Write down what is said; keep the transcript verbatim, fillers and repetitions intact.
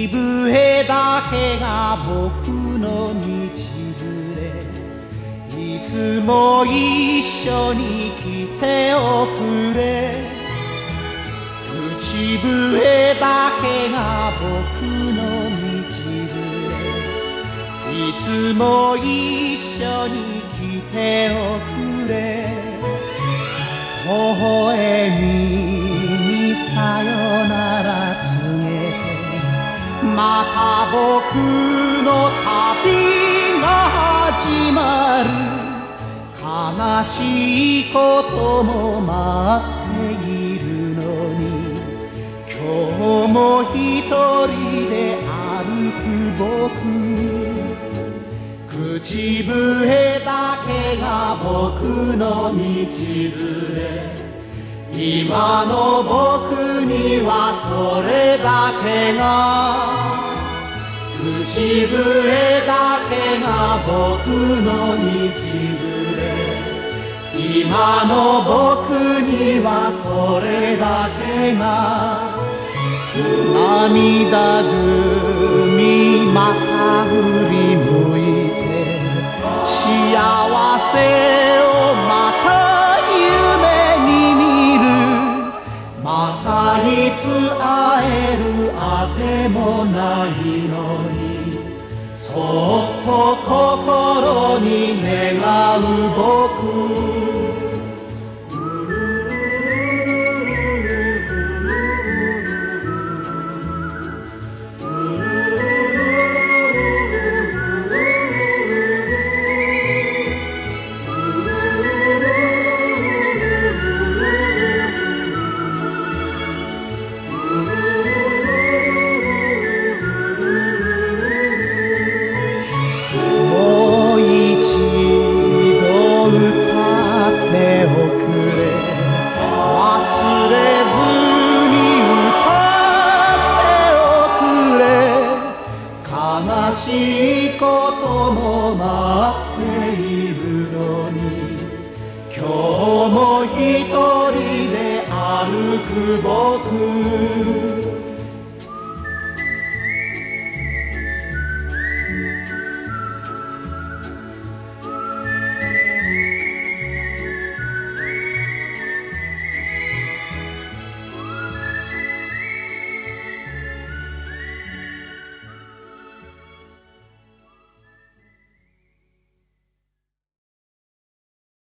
口笛だけが僕の道連れ、いつも一緒に来ておくれ。口笛だけが僕の道連れ、いつも一緒に来ておくれ。微笑みにさよなら告げて、また僕の旅が始まる。悲しいことも待っているのに、今日も一人で歩く僕。口笛だけが僕の道連れ、今の僕にはそれだけが。口笛だけが僕の道連れ、今の僕にはそれだけが。涙ぐみまた振り向いて、幸せをまた夢に見る。またいつ会えるあてもないのに、そっと心に願う僕。悲しいことも待っているのに、今日も一人で歩く僕。